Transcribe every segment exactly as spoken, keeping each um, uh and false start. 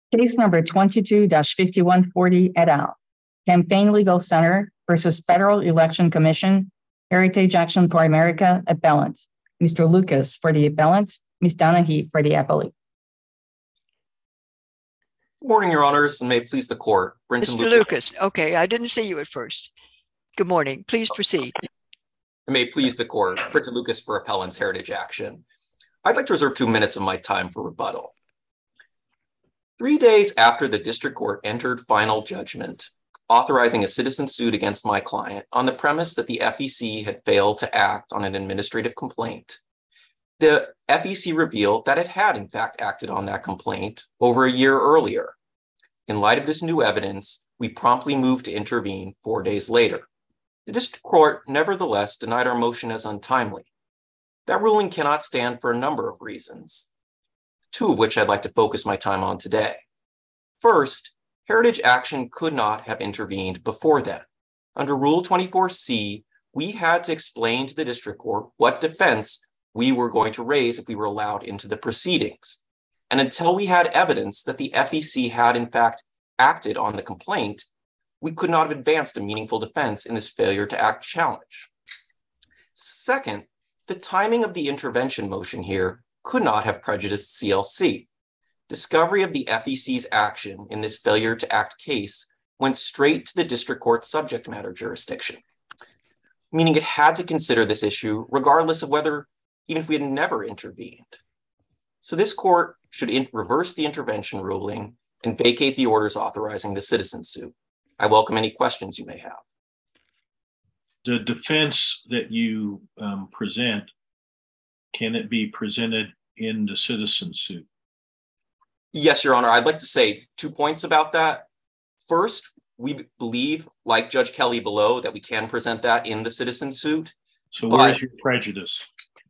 Case number twenty-two fifty-one forty et al. Campaign Legal Center versus Federal Election Commission, Heritage Action for America, appellant. Mister Lucas for the appellant, Miz Donahue for the appellate. Good morning, Your Honors, and may it please the court. Brenton Mister Lucas. Lucas, okay, I didn't see you at first. Good morning. Please proceed. And may it please the court. Brenton Lucas for Appellant's Heritage Action. I'd like to reserve two minutes of my time for rebuttal. Three days after the district court entered final judgment authorizing a citizen suit against my client on the premise that the F E C had failed to act on an administrative complaint, the F E C revealed that it had in fact acted on that complaint over a year earlier. In light of this new evidence, we promptly moved to intervene four days later. The district court nevertheless denied our motion as untimely. That ruling cannot stand for a number of reasons, two of which I'd like to focus my time on today. First, Heritage Action could not have intervened before then. Under Rule twenty-four C, we had to explain to the district court what defense we were going to raise if we were allowed into the proceedings. And until we had evidence that the F E C had in fact acted on the complaint, we could not have advanced a meaningful defense in this failure to act challenge. Second, the timing of the intervention motion here could not have prejudiced C L C. Discovery of the F E C's action in this failure to act case went straight to the district court's subject matter jurisdiction, meaning it had to consider this issue regardless of whether, even if we had never intervened. So this court should in- reverse the intervention ruling and vacate the orders authorizing the citizen suit. I welcome any questions you may have. The defense that you um, present, can it be presented in the citizen suit? Yes, Your Honor. I'd like to say two points about that. First, we believe, like Judge Kelly below, that we can present that in the citizen suit. So where's your prejudice?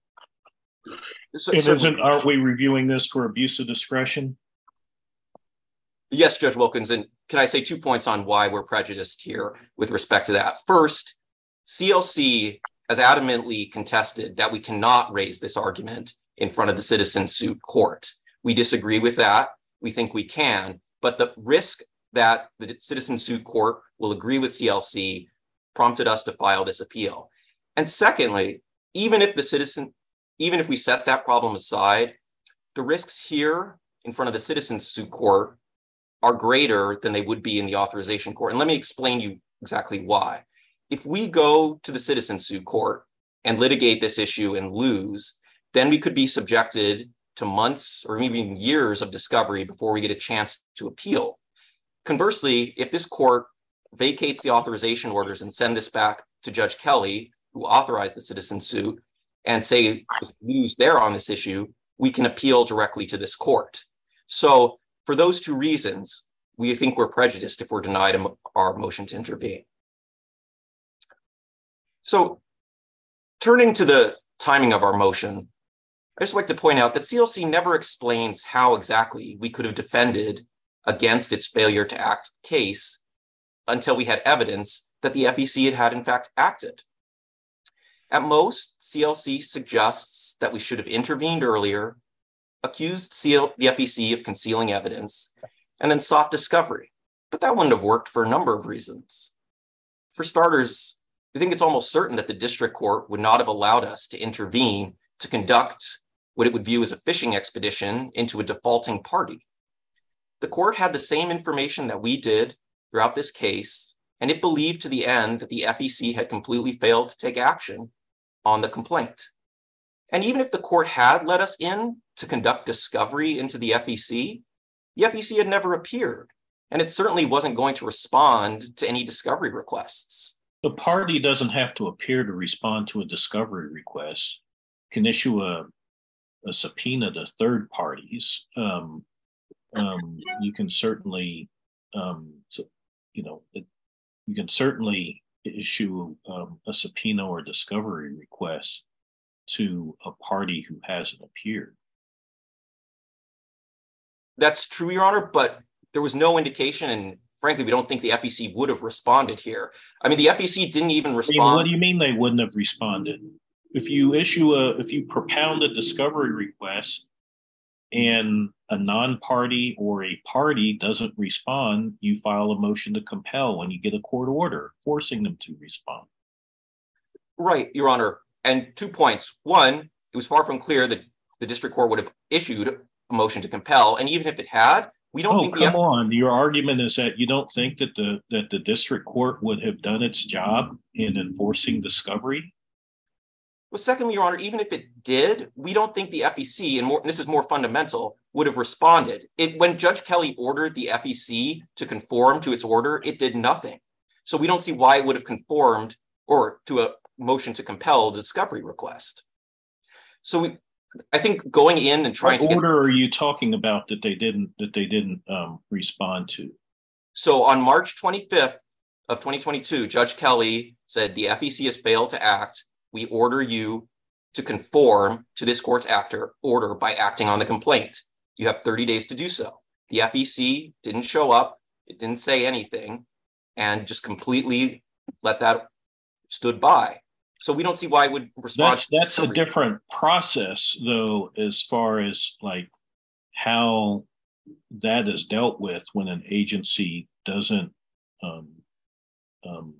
So, and so, isn't, aren't we reviewing this for abuse of discretion? Yes, Judge Wilkins. And can I say two points on why we're prejudiced here with respect to that? First, C L C has adamantly contested that we cannot raise this argument in front of the citizen suit court. We disagree with that. We think we can, but the risk that the citizen suit court will agree with C L C prompted us to file this appeal. And secondly, even if the citizen, even if we set that problem aside, the risks here in front of the citizen suit court are greater than they would be in the authorization court. And let me explain you exactly why. If we go to the citizen suit court and litigate this issue and lose, then we could be subjected to months or even years of discovery before we get a chance to appeal. Conversely, if this court vacates the authorization orders and send this back to Judge Kelly, who authorized the citizen suit, and say if we lose there on this issue, we can appeal directly to this court. So for those two reasons, we think we're prejudiced if we're denied our motion to intervene. So turning to the timing of our motion, I just like to point out that C L C never explains how exactly we could have defended against its failure to act case until we had evidence that the F E C had, had in fact acted. At most, C L C suggests that we should have intervened earlier, accused C L- the F E C of concealing evidence, and then sought discovery. But that wouldn't have worked for a number of reasons. For starters, we think it's almost certain that the district court would not have allowed us to intervene to conduct what it would view as a fishing expedition into a defaulting party. The court had the same information that we did throughout this case, and it believed to the end that the F E C had completely failed to take action on the complaint. And even if the court had let us in to conduct discovery into the F E C, the F E C had never appeared, and it certainly wasn't going to respond to any discovery requests. The party doesn't have to appear to respond to a discovery request, can issue a, a subpoena to third parties. Um, um, you can certainly, um, so, you know, it, you can certainly issue um, a subpoena or discovery request to a party who hasn't appeared. That's true, Your Honor, but there was no indication, and frankly, we don't think the F E C would have responded here. I mean, the F E C didn't even respond. I mean, what do you mean they wouldn't have responded? If you issue a, if you propound a discovery request and a non-party or a party doesn't respond, you file a motion to compel when you get a court order forcing them to respond. Right, Your Honor. And two points. One, it was far from clear that the district court would have issued a motion to compel. And even if it had, we don't oh, think come the on. Your argument is that you don't think that the that the district court would have done its job in enforcing discovery? Well, secondly, Your Honor, even if it did, we don't think the F E C, and more, this is more fundamental, would have responded. It, when Judge Kelly ordered the F E C to conform to its order, it did nothing. So we don't see why it would have conformed or to a motion to compel the discovery request. So we, I think going in and trying what to order get, are you talking about that they didn't that they didn't um, respond to? So on March twenty-fifth of twenty twenty-two, Judge Kelly said the F E C has failed to act. We order you to conform to this court's actor order by acting on the complaint. You have thirty days to do so. The F E C didn't show up. It didn't say anything and just completely let that stood by. So we don't see why it would respond. That's, that's a different process, though, as far as like how that is dealt with when an agency doesn't um, um,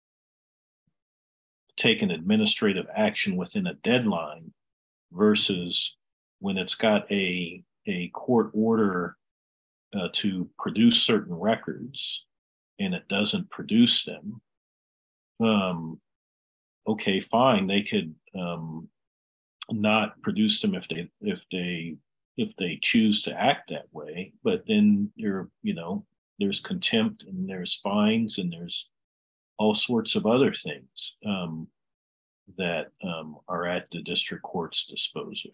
take an administrative action within a deadline versus when it's got a, a court order uh, to produce certain records and it doesn't produce them. Um, okay, fine, they could um, not produce them if they if they if they choose to act that way, but then you're, you know, there's contempt and there's fines and there's all sorts of other things um, that um, are at the district court's disposal.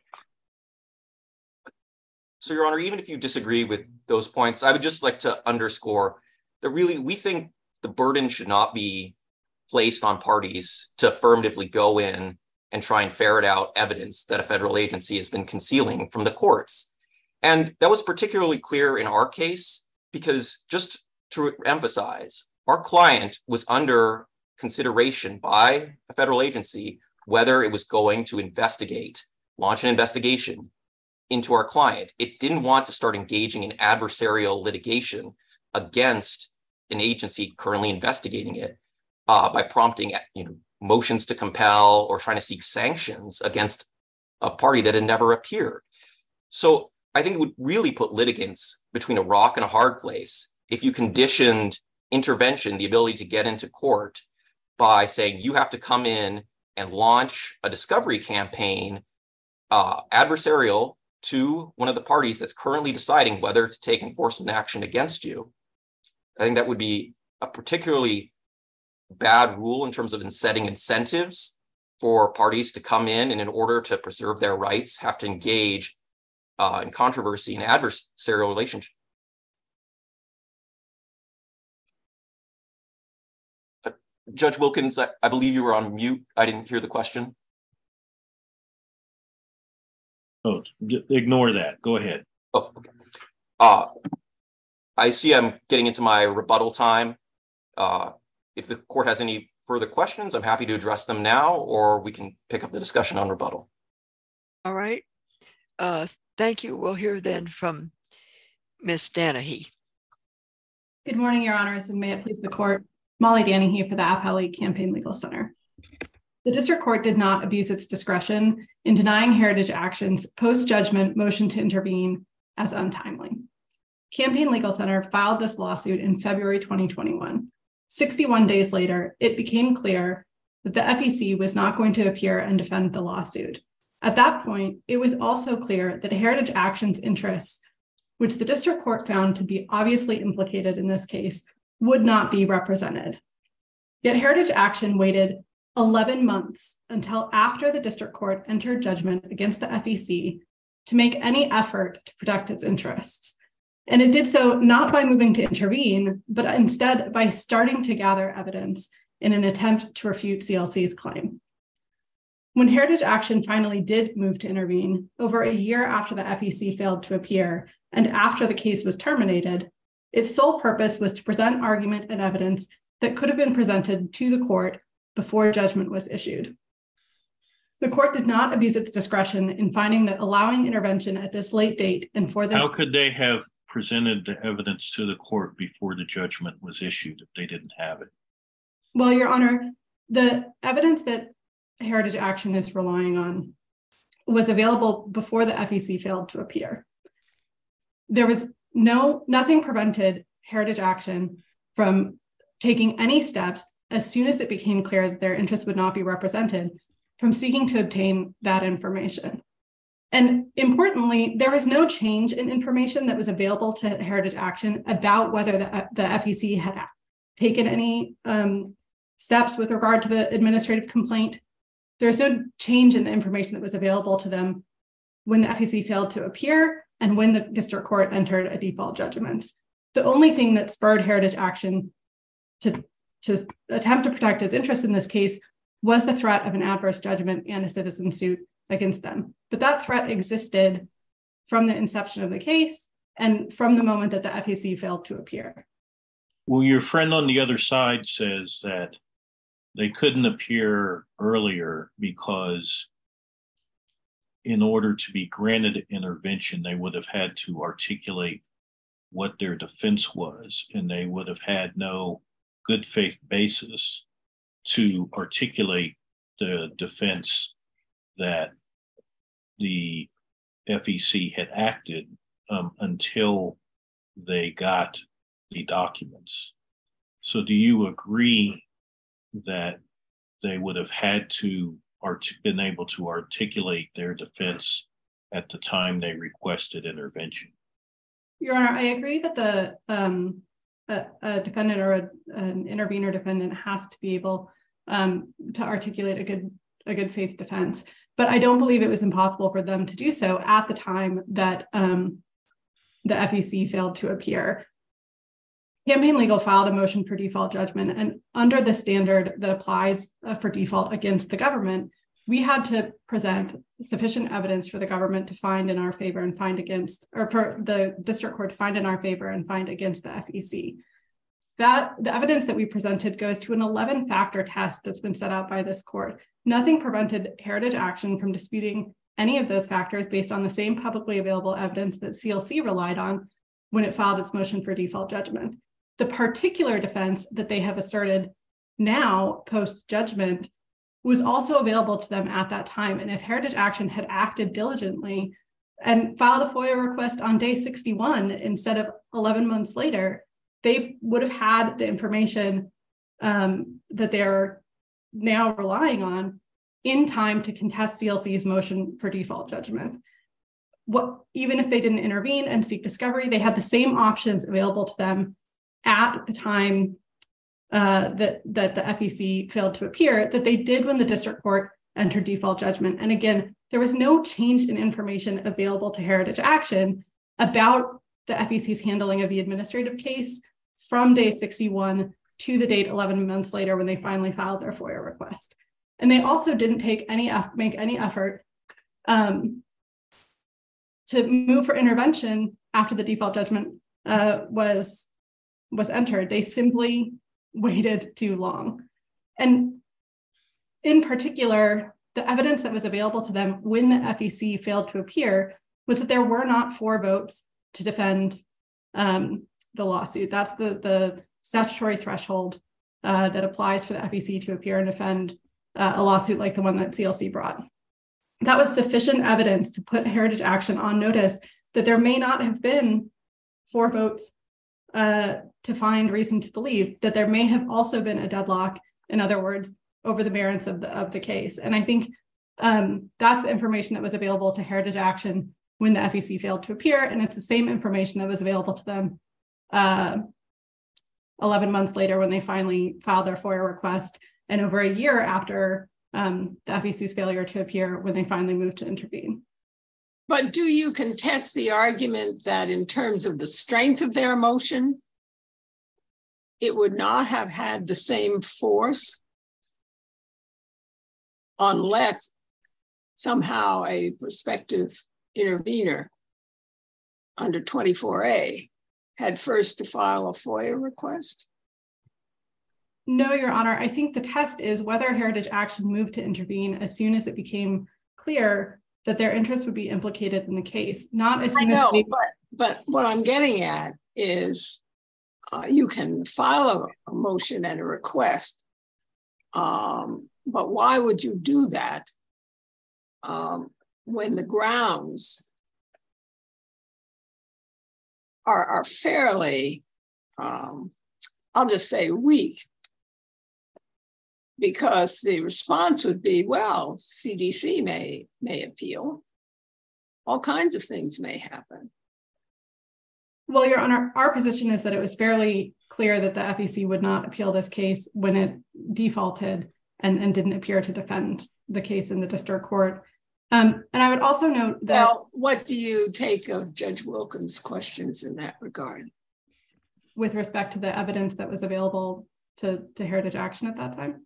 So, Your Honor, even if you disagree with those points, I would just like to underscore that really we think the burden should not be placed on parties to affirmatively go in and try and ferret out evidence that a federal agency has been concealing from the courts. And that was particularly clear in our case, because just to emphasize, our client was under consideration by a federal agency whether it was going to investigate, launch an investigation into our client. It didn't want to start engaging in adversarial litigation against an agency currently investigating it uh, by prompting, you know, motions to compel or trying to seek sanctions against a party that had never appeared. So I think it would really put litigants between a rock and a hard place if you conditioned intervention, the ability to get into court, by saying you have to come in and launch a discovery campaign uh, adversarial to one of the parties that's currently deciding whether to take enforcement action against you. I think that would be a particularly bad rule in terms of setting incentives for parties to come in and in order to preserve their rights, have to engage uh, in controversy and adversarial relationship. Uh, Judge Wilkins, I, I believe you were on mute. I didn't hear the question. Oh, ignore that. Go ahead. Oh, okay. Uh, I see I'm getting into my rebuttal time. Uh, if the court has any further questions, I'm happy to address them now, or we can pick up the discussion on rebuttal. All right. Uh, thank you. We'll hear then from Miz Danahy. Good morning, Your Honors, and may it please the court. Molly Danahy for the Appellee Campaign Legal Center. The district court did not abuse its discretion in denying Heritage Action's post-judgment motion to intervene as untimely. Campaign Legal Center filed this lawsuit in February twenty twenty-one. sixty-one days later, it became clear that the F E C was not going to appear and defend the lawsuit. At that point, it was also clear that Heritage Action's interests, which the district court found to be obviously implicated in this case, would not be represented. Yet Heritage Action waited eleven months until after the district court entered judgment against the F E C to make any effort to protect its interests. And it did so not by moving to intervene, but instead by starting to gather evidence in an attempt to refute C L C's claim. When Heritage Action finally did move to intervene, over a year after the F E C failed to appear and after the case was terminated, its sole purpose was to present argument and evidence that could have been presented to the court before judgment was issued. The court did not abuse its discretion in finding that allowing intervention at this late date and for this— How could they have presented the evidence to the court before the judgment was issued if they didn't have it? Well, Your Honor, the evidence that Heritage Action is relying on was available before the F E C failed to appear. There was no, nothing prevented Heritage Action from taking any steps as soon as it became clear that their interests would not be represented from seeking to obtain that information. And importantly, there was no change in information that was available to Heritage Action about whether the, the F E C had taken any um, steps with regard to the administrative complaint. There's no change in the information that was available to them when the F E C failed to appear and when the district court entered a default judgment. The only thing that spurred Heritage Action to, to attempt to protect its interests in this case was the threat of an adverse judgment and a citizen suit against them. But that threat existed from the inception of the case and from the moment that the F E C failed to appear. Well, your friend on the other side says that they couldn't appear earlier because in order to be granted intervention, they would have had to articulate what their defense was, and they would have had no good faith basis to articulate the defense that the F E C had acted um, until they got the documents. So do you agree that they would have had to art- been able to articulate their defense at the time they requested intervention? Your Honor, I agree that the um, a, a defendant or a, an intervener defendant has to be able um, to articulate a good a good faith defense, but I don't believe it was impossible for them to do so at the time that um, the F E C failed to appear. Campaign Legal filed a motion for default judgment, and under the standard that applies uh, for default against the government, we had to present sufficient evidence for the government to find in our favor and find against, or for the district court to find in our favor and find against the F E C. That the evidence that we presented goes to an eleven factor test that's been set out by this court. Nothing prevented Heritage Action from disputing any of those factors based on the same publicly available evidence that C L C relied on when it filed its motion for default judgment. The particular defense that they have asserted now post-judgment was also available to them at that time. And if Heritage Action had acted diligently and filed a FOIA request on day sixty-one instead of eleven months later, they would have had the information um, that they're now relying on in time to contest C L C's motion for default judgment. What, even if they didn't intervene and seek discovery, they had the same options available to them at the time uh, that, that the F E C failed to appear that they did when the district court entered default judgment. And again, there was no change in information available to Heritage Action about the F E C's handling of the administrative case from day sixty-one to the date eleven months later when they finally filed their FOIA request. And they also didn't take any make any effort um, to move for intervention after the default judgment uh, was was entered. They simply waited too long. And in particular, the evidence that was available to them when the F E C failed to appear was that there were not four votes to defend um, the lawsuit. That's the, the statutory threshold uh, that applies for the F E C to appear and defend uh, a lawsuit like the one that C L C brought. That was sufficient evidence to put Heritage Action on notice that there may not have been four votes uh, to find reason to believe that there may have also been a deadlock, in other words, over the merits of the, of the case. And I think um, that's the information that was available to Heritage Action when the F E C failed to appear, and it's the same information that was available to them uh, eleven months later when they finally filed their FOIA request, and over a year after um, the F E C's failure to appear when they finally moved to intervene. But do you contest the argument that in terms of the strength of their motion, it would not have had the same force unless somehow a prospective intervener under twenty-four A had first to file a FOIA request? No, Your Honor. I think the test is whether Heritage Action moved to intervene as soon as it became clear that their interests would be implicated in the case, not as soon I know, as they... but, but what I'm getting at is uh, you can file a, a motion and a request, um, but why would you do that um, when the grounds are, are fairly, um, I'll just say weak? Because the response would be, well, C D C may, may appeal. All kinds of things may happen. Well, Your Honor, our position is that it was fairly clear that the F E C would not appeal this case when it defaulted and, and didn't appear to defend the case in the district court. Um, and I would also note that... Well, what do you take of Judge Wilkins' questions in that regard? With respect to the evidence that was available to, to Heritage Action at that time?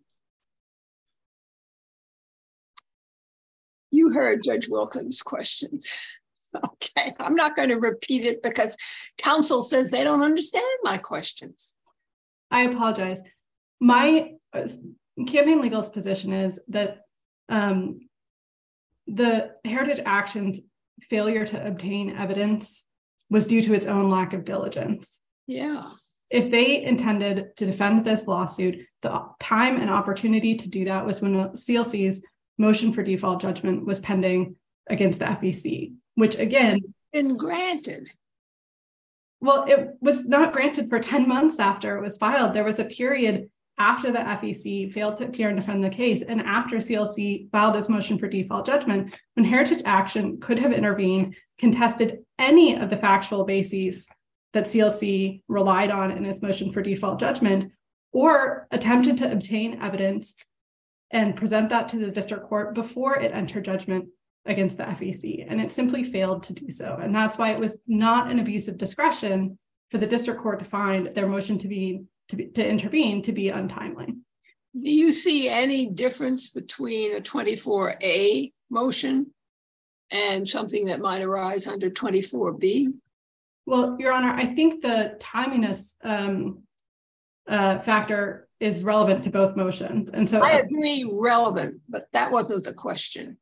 You heard Judge Wilkins' questions. Okay, I'm not going to repeat it because counsel says they don't understand my questions. I apologize. My uh, Campaign Legal's position is that um, the Heritage Action's failure to obtain evidence was due to its own lack of diligence. Yeah. If they intended to defend this lawsuit, the time and opportunity to do that was when C L C's motion for default judgment was pending against the F E C, which again... Been granted. Well, it was not granted for ten months after it was filed. There was a period after the F E C failed to appear and defend the case, and after C L C filed its motion for default judgment, when Heritage Action could have intervened, contested any of the factual bases that C L C relied on in its motion for default judgment, or attempted to obtain evidence and present that to the district court before it entered judgment against the F E C. And it simply failed to do so. And that's why it was not an abuse of discretion for the district court to find their motion to be to, be, to intervene to be untimely. Do you see any difference between a twenty-four A motion and something that might arise under twenty-four B? Well, Your Honor, I think the timeliness um, uh, factor is relevant to both motions. And so I agree, relevant, but that wasn't the question.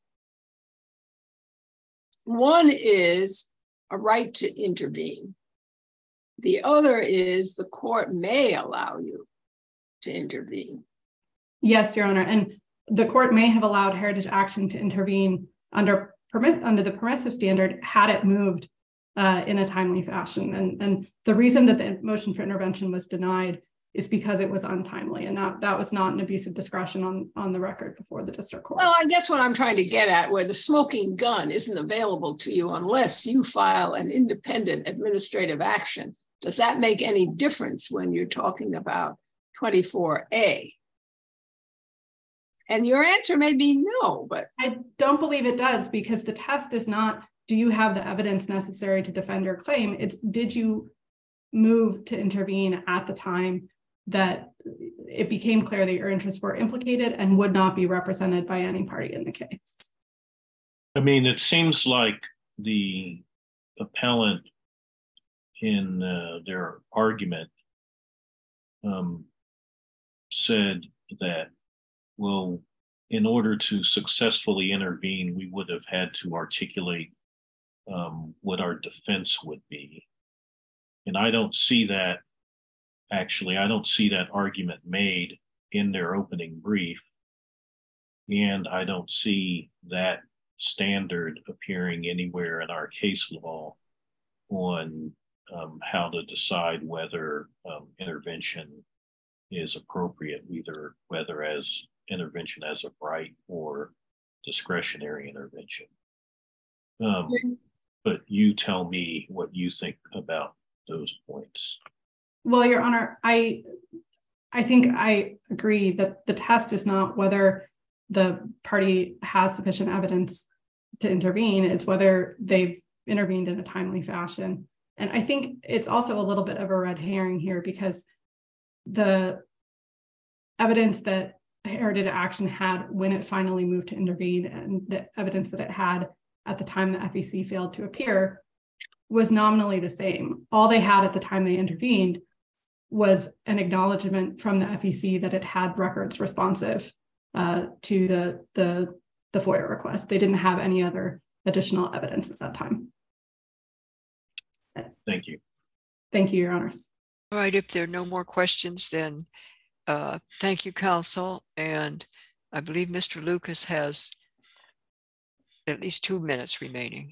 One is a right to intervene. The other is the court may allow you to intervene. Yes, Your Honor. And the court may have allowed Heritage Action to intervene under permit under the permissive standard had it moved uh, in a timely fashion. And, and the reason that the motion for intervention was denied is because it was untimely, and that, that was not an abuse of discretion on, on the record before the district court. Well, I guess what I'm trying to get at, where the smoking gun isn't available to you unless you file an independent administrative action. Does that make any difference when you're talking about twenty-four A? And your answer may be no, but... I don't believe it does, because the test is not, do you have the evidence necessary to defend your claim? It's, did you move to intervene at the time that it became clear that your interests were implicated and would not be represented by any party in the case? I mean, it seems like the appellant in uh, their argument um, said that, well, in order to successfully intervene, we would have had to articulate um, what our defense would be. And I don't see that, actually, I don't see that argument made in their opening brief. And I don't see that standard appearing anywhere in our case law on um, how to decide whether um, intervention is appropriate, either whether as intervention as a right or discretionary intervention. Um, but you tell me what you think about those points. Well, Your Honor, I I think I agree that the test is not whether the party has sufficient evidence to intervene, it's whether they've intervened in a timely fashion. And I think it's also a little bit of a red herring here, because the evidence that Heritage Action had when it finally moved to intervene and the evidence that it had at the time the F E C failed to appear was nominally the same. All they had at the time they intervened was an acknowledgement from the F E C that it had records responsive uh, to the, the, the FOIA request. They didn't have any other additional evidence at that time. Thank you. Thank you, Your Honors. All right, if there are no more questions, then uh, thank you, counsel. And I believe Mister Lucas has at least two minutes remaining.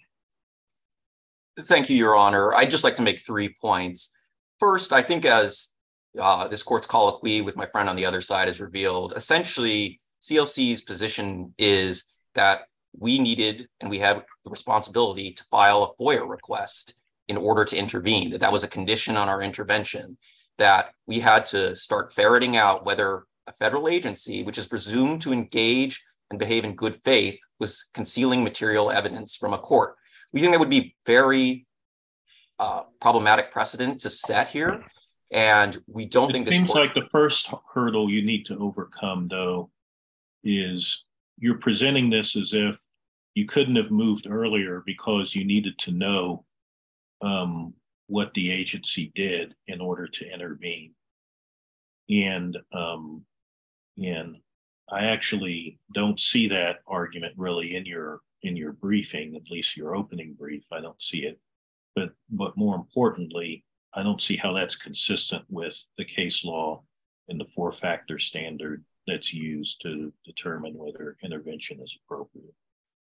Thank you, Your Honor. I'd just like to make three points. First, I think as uh, this court's colloquy with my friend on the other side has revealed, essentially C L C's position is that we needed and we have the responsibility to file a FOIA request in order to intervene, that that was a condition on our intervention, that we had to start ferreting out whether a federal agency, which is presumed to engage and behave in good faith, was concealing material evidence from a court. We think that would be very uh, problematic precedent to set here. And we don't it think this seems court- like the first hurdle you need to overcome, though, is you're presenting this as if you couldn't have moved earlier because you needed to know um, what the agency did in order to intervene. And, um, and I actually don't see that argument really in your in your briefing, at least your opening brief. I don't see it. But, but more importantly, I don't see how that's consistent with the case law and the four-factor standard that's used to determine whether intervention is appropriate.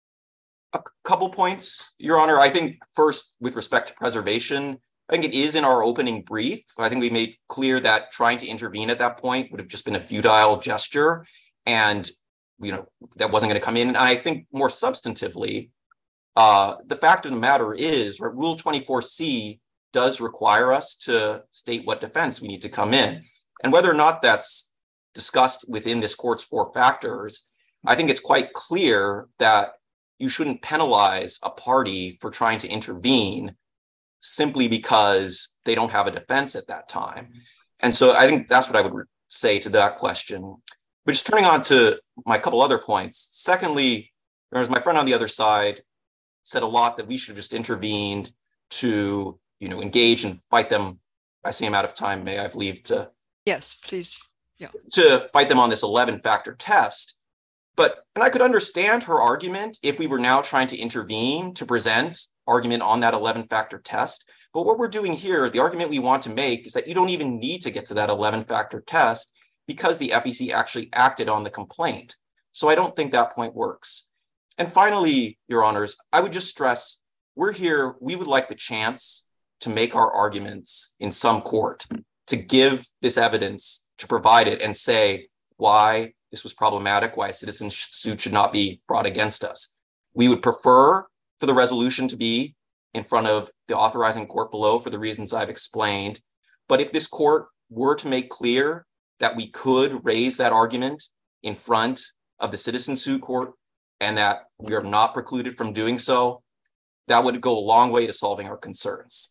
A couple points, Your Honor. I think first, with respect to preservation, I think it is in our opening brief. I think we made clear that trying to intervene at that point would have just been a futile gesture, and you know that wasn't going to come in. And I think more substantively, uh, the fact of the matter is, right, Rule twenty-four C does require us to state what defense we need to come in, and whether or not that's discussed within this court's four factors, I think it's quite clear that you shouldn't penalize a party for trying to intervene simply because they don't have a defense at that time. And so I think that's what I would say to that question. But just turning on to my couple other points. Secondly, as my friend on the other side said a lot that we should have just intervened to, you know, engage and fight them. I see I'm out of time. May I have leave to? Yes, please. Yeah. To fight them on this eleven factor test. But, and I could understand her argument if we were now trying to intervene to present argument on that eleven factor test. But what we're doing here, the argument we want to make is that you don't even need to get to that eleven factor test because the F E C actually acted on the complaint. So I don't think that point works. And finally, Your Honors, I would just stress, we're here, we would like the chance to make our arguments in some court, to give this evidence, to provide it and say why this was problematic, why a citizen suit should not be brought against us. We would prefer for the resolution to be in front of the authorizing court below for the reasons I've explained. But if this court were to make clear that we could raise that argument in front of the citizen suit court and that we are not precluded from doing so, that would go a long way to solving our concerns.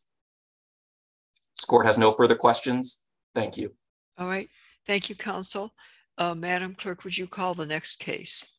This court has no further questions. Thank you. All right. Thank you, counsel. Uh, Madam Clerk, would you call the next case?